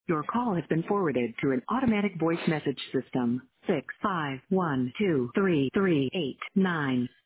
Your call has been forwarded to an automatic voice message system. 6512338